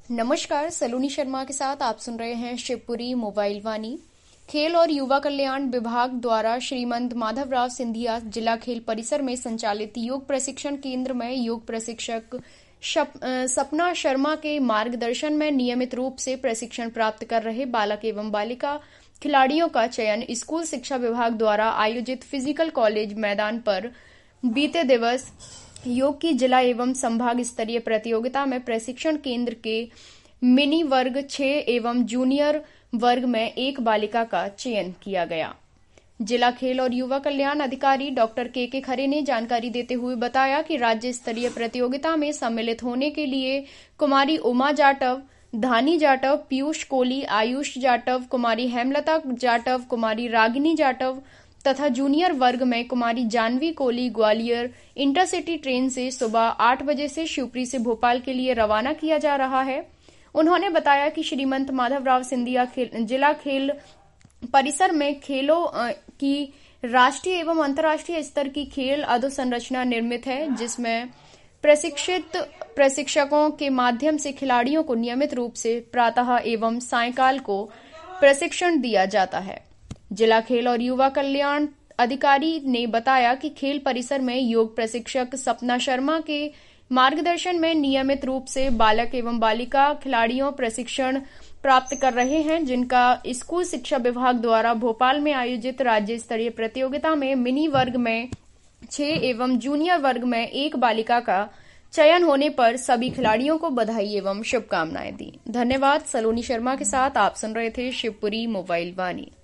नमस्कार, सलोनी शर्मा के साथ आप सुन रहे हैं शिवपुरी मोबाइल वाणी। खेल और युवा कल्याण विभाग द्वारा श्रीमंत माधवराव सिंधिया जिला खेल परिसर में संचालित योग प्रशिक्षण केंद्र में योग प्रशिक्षक सपना शर्मा के मार्गदर्शन में नियमित रूप से प्रशिक्षण प्राप्त कर रहे बालक एवं बालिका खिलाड़ियों का चयन स्कूल शिक्षा विभाग द्वारा आयोजित फिजिकल कॉलेज मैदान पर बीते दिवस योग की जिला एवं संभाग स्तरीय प्रतियोगिता में प्रशिक्षण केंद्र के मिनी वर्ग 6 एवं जूनियर वर्ग में एक बालिका का चयन किया गया। जिला खेल और युवा कल्याण अधिकारी डॉक्टर के खरे ने जानकारी देते हुए बताया कि राज्य स्तरीय प्रतियोगिता में सम्मिलित होने के लिए कुमारी उमा जाटव, धानी जाटव, पीयूष कोली, आयुष जाटव, कुमारी हेमलता जाटव, कुमारी रागिनी जाटव तथा जूनियर वर्ग में कुमारी जानवी कोली ग्वालियर इंटरसिटी ट्रेन से सुबह 8 बजे से शिवपुरी से भोपाल के लिए रवाना किया जा रहा है। उन्होंने बताया कि श्रीमंत माधवराव सिंधिया जिला खेल परिसर में खेलों की राष्ट्रीय एवं अंतर्राष्ट्रीय स्तर की खेल अधोसंरचना निर्मित है, जिसमें प्रशिक्षित प्रशिक्षकों के माध्यम से खिलाड़ियों को नियमित रूप से प्रातः एवं सायंकाल को प्रशिक्षण दिया जाता है। जिला खेल और युवा कल्याण अधिकारी ने बताया कि खेल परिसर में योग प्रशिक्षक सपना शर्मा के मार्गदर्शन में नियमित रूप से बालक एवं बालिका खिलाड़ियों प्रशिक्षण प्राप्त कर रहे हैं, जिनका स्कूल शिक्षा विभाग द्वारा भोपाल में आयोजित राज्य स्तरीय प्रतियोगिता में मिनी वर्ग में 6 एवं जूनियर वर्ग में एक बालिका का चयन होने पर सभी खिलाड़ियों को बधाई एवं शुभकामनाएं दी। धन्यवाद। सलोनी शर्मा के साथ आप सुन रहे थे शिवपुरी मोबाइल वाणी।